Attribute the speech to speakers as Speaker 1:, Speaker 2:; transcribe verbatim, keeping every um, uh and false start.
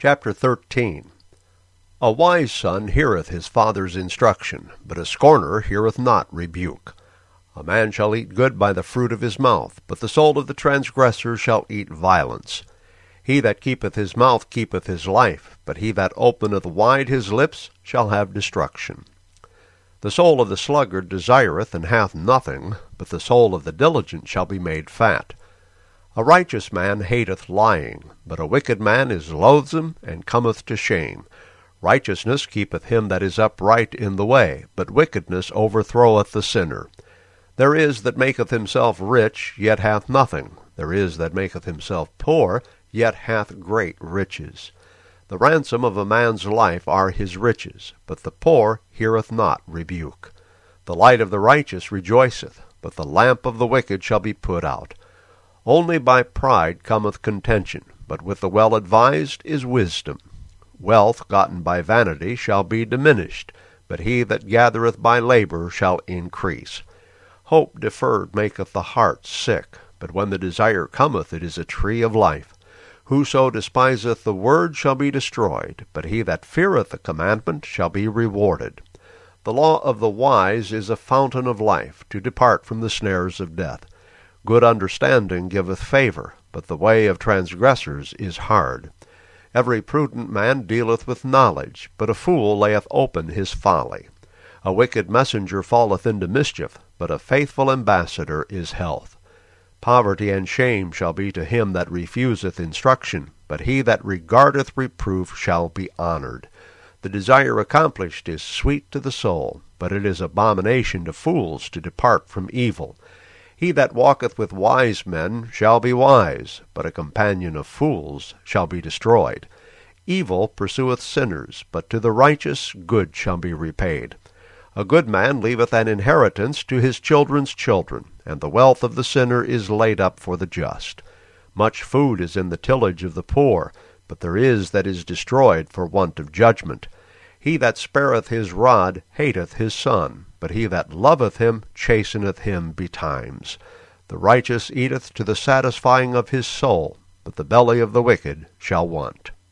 Speaker 1: Chapter thirteen. A wise son heareth his father's instruction, but a scorner heareth not rebuke. A man shall eat good by the fruit of his mouth, but the soul of the transgressor shall eat violence. He that keepeth his mouth keepeth his life, but he that openeth wide his lips shall have destruction. The soul of the sluggard desireth and hath nothing, but the soul of the diligent shall be made fat. A righteous man hateth lying, but a wicked man is loathsome, and cometh to shame. Righteousness keepeth him that is upright in the way, but wickedness overthroweth the sinner. There is that maketh himself rich, yet hath nothing. There is that maketh himself poor, yet hath great riches. The ransom of a man's life are his riches, but the poor heareth not rebuke. The light of the righteous rejoiceth, but the lamp of the wicked shall be put out. Only by pride cometh contention, but with the well-advised is wisdom. Wealth gotten by vanity shall be diminished, but he that gathereth by labor shall increase. Hope deferred maketh the heart sick, but when the desire cometh it is a tree of life. Whoso despiseth the word shall be destroyed, but he that feareth the commandment shall be rewarded. The law of the wise is a fountain of life, to depart from the snares of death. Good understanding giveth favor, but the way of transgressors is hard. Every prudent man dealeth with knowledge, but a fool layeth open his folly. A wicked messenger falleth into mischief, but a faithful ambassador is health. Poverty and shame shall be to him that refuseth instruction, but he that regardeth reproof shall be honored. The desire accomplished is sweet to the soul, but it is abomination to fools to depart from evil. He that walketh with wise men shall be wise, but a companion of fools shall be destroyed. Evil pursueth sinners, but to the righteous good shall be repaid. A good man leaveth an inheritance to his children's children, and the wealth of the sinner is laid up for the just. Much food is in the tillage of the poor, but there is that is destroyed for want of judgment. He that spareth his rod hateth his son, but he that loveth him chasteneth him betimes. The righteous eateth to the satisfying of his soul, but the belly of the wicked shall want.